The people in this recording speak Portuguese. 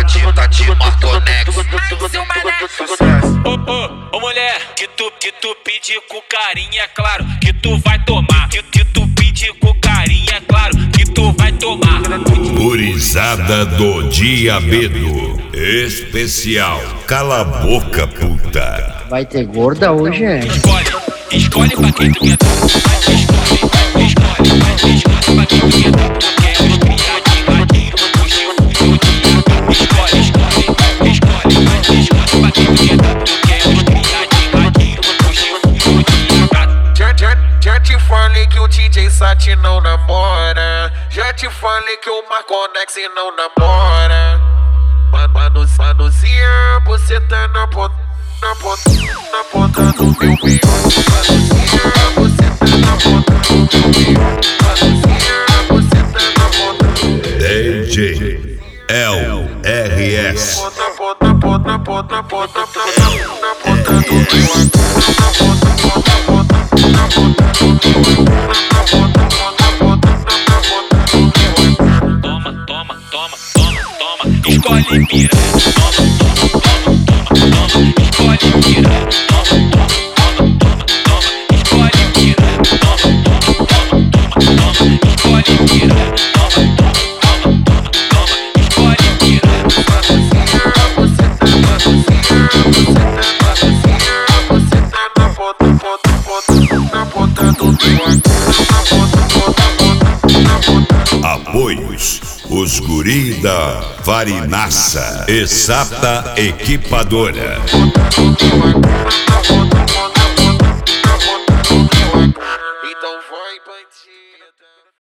Tita de Marconex. Ô mulher, que tu pedir com carinho, é claro que tu vai tomar. Que tu pedir com carinho, é claro que tu vai tomar. Gurizada do Diabedo Especial. Cala a boca, puta. Vai ter gorda hoje, é? Escolhe pra quem tu quer. Escolhe pra quem tu quer. Tu quer criar de radinho, puxinho. Escolhe pra quem tu quer. Tu quer criar de radinho, puxinho. Já te falei que o DJ Sati não namora. Já te falei que o Marconex não namora. Manozinha, você tá na ponta do meu meio. Manozinha, você tá na ponta do meu meio. Manozinha, você tá na ponta do meu meio. DJ LRS. Na ponta do Toma. Escolhe pira. Escolhe pira. Escolhe pira. Escolhe pira. Apoios: os guri da Farinaça, Exata Equipadora.